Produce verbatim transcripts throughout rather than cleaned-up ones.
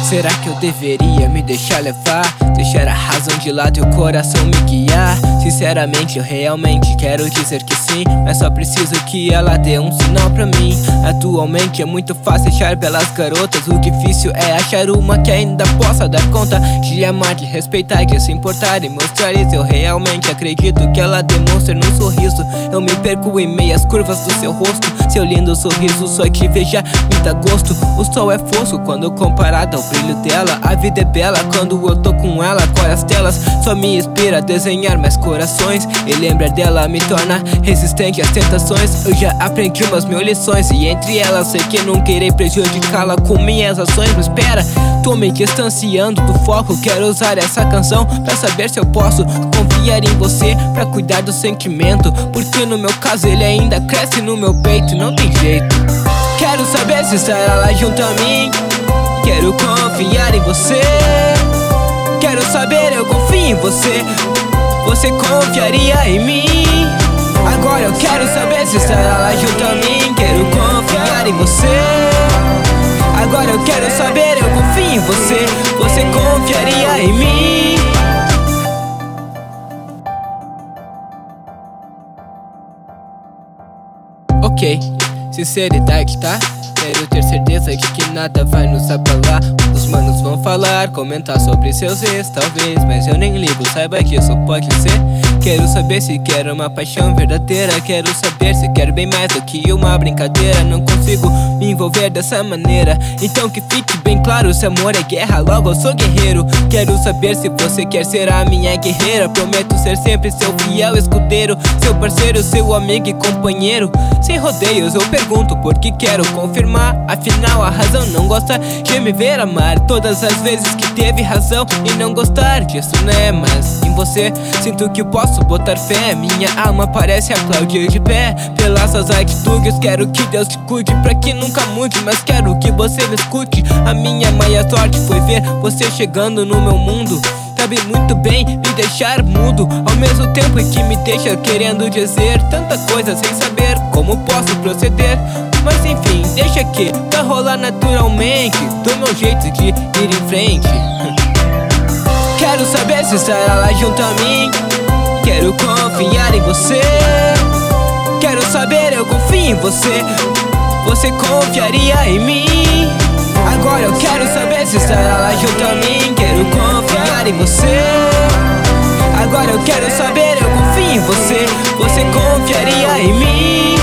Será que eu deveria me deixar levar? Deixar a razão de lado e o coração me guiar? Sinceramente eu realmente quero dizer que sim, mas só preciso que ela dê um sinal pra mim. Atualmente é muito fácil achar belas garotas, o difícil é achar uma que ainda possa dar conta de amar, de respeitar, de se importar e mostrar isso. Eu realmente acredito que ela demonstra no sorriso. Eu me perco em meias curvas do seu rosto, seu lindo sorriso só te veja me dá gosto. O sol é fosco quando comparado ao brilho dela, a vida é bela quando eu tô com ela. Cor as telas só me inspira a desenhar mais corações, e lembrar dela me torna resistente às tentações. Eu já aprendi umas mil lições, e entre elas sei que não querer prejudicá-la com minhas ações. Mas espera, tô me distanciando do foco. Quero usar essa canção pra saber se eu posso confiar em você, pra cuidar do sentimento, porque no meu caso ele ainda cresce no meu peito, não tem jeito. Quero saber se estará lá junto a mim, quero confiar em você. Quero saber, eu confio em você, você confiaria em mim? Agora eu quero saber se estará lá junto a mim, quero confiar em você. Agora eu quero saber, eu confio em você, você confiaria em mim? Ok, sinceridade, tá? Quero ter certeza de que nada vai nos abalar. Os manos vão falar, comentar sobre seus ex, talvez, mas eu nem ligo, saiba que isso pode ser. Quero saber se quero uma paixão verdadeira, quero saber se quero bem mais do que uma brincadeira. Não consigo me envolver dessa maneira, então que fique bem claro, se amor é guerra, logo eu sou guerreiro. Quero saber se você quer ser a minha guerreira, prometo ser sempre seu fiel escudeiro, seu parceiro, seu amigo e companheiro. Sem rodeios eu pergunto porque quero confirmar, afinal a razão não gosta de me ver amar. Todas as vezes que teve razão e não gostar disso, né? Mas em você sinto que posso botar fé, minha alma parece aplaudir de pé pelas suas atitudes. Quero que Deus te cuide pra que nunca mude, mas quero que você me escute. A minha maior sorte foi ver você chegando no meu mundo. Sabe muito bem me deixar mudo, ao mesmo tempo em que me deixa querendo dizer tanta coisa sem saber como posso proceder. Mas enfim, deixa que vai rolar naturalmente, do meu jeito de ir em frente. Quero saber se estará lá junto a mim, quero confiar em você. Quero saber, eu confio em você, você confiaria em mim? Agora eu quero saber se estará lá junto a mim, quero confiar em você. Agora eu quero saber, eu confio em você, você confiaria em mim?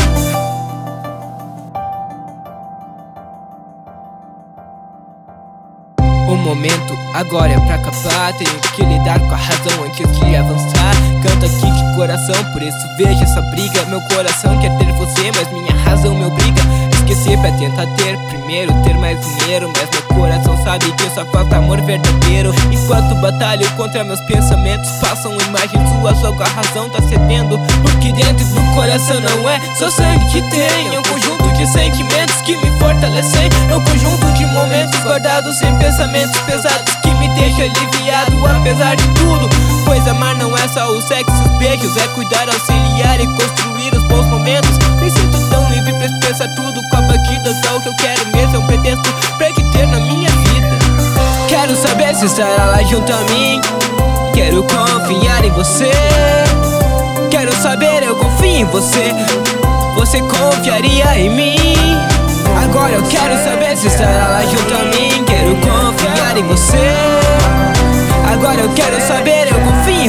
O momento agora é pra acabar, tenho que lidar com a razão antes de avançar. Canto aqui de coração, por isso vejo essa briga. Meu coração quer ter você, mas minha razão me obriga a esquecer pra tentar ter primeiro, ter mais dinheiro. Mas meu coração sabe que só falta amor verdadeiro. Enquanto batalho contra meus pensamentos, passam imagens suas, logo a razão tá cedendo. Porque dentro do coração não é só sangue que tem, é um conjunto de sentimentos que me fortalecem. É um conjunto de momentos guardados em pensamentos pesados que me deixa aliviado apesar de tudo. Pois amar não é só o sexo e os beijos, é cuidar, auxiliar e construir os bons momentos. Me sinto tão livre pra expressar tudo com a batida, só o que eu quero mesmo é um pretexto pra que ter na minha vida. Quero saber se estará lá junto a mim, quero confiar em você. Quero saber, eu confio em você, você confiaria em mim? Agora eu quero saber se estará lá junto a mim, quero confiar em você. Agora eu quero saber, eu confio em